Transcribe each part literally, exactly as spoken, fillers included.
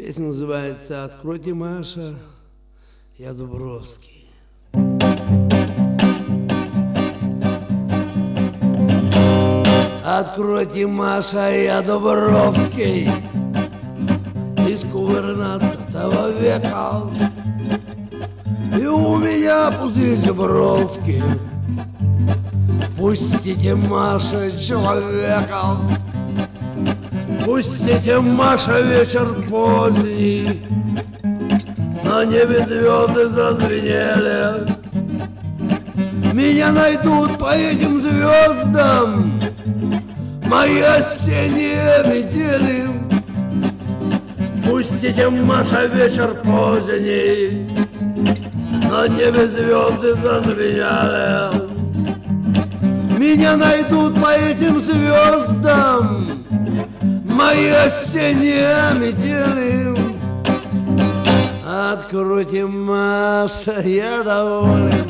Песня называется «Откройте, Маша, я Дубровский». Откройте, Маша, я Дубровский, из кувырнадцатого века, и у меня пузырь бровки. Пустите, Маша, человека, пустите, Маша, вечер поздний, на небе звезды зазвенели. Меня найдут по этим звездам мои осенние метели. Пустите, Маша, вечер поздний, на небе звезды зазвенели. Меня найдут по этим звездам мои осенние метели. Откройте, Маша, я доволен,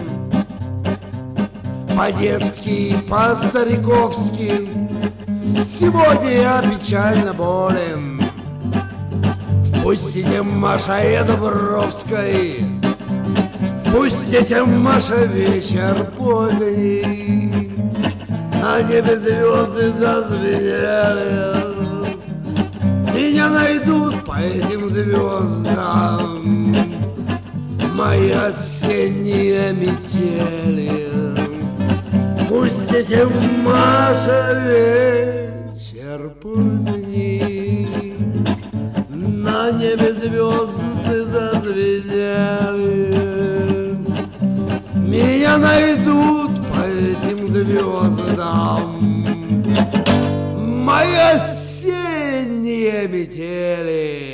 по-детски, по-стариковски. Сегодня я печально болен. Впустите, Маша, я Дубровской, впустите, Маша, вечер поздний, на небе звезды зазвенели. Меня найдут по этим звездам мои осенние метели. Пустите, Маша, вечер поздний, на небе звезды зазвенели. Меня найдут по этим звездам мои осенние метели.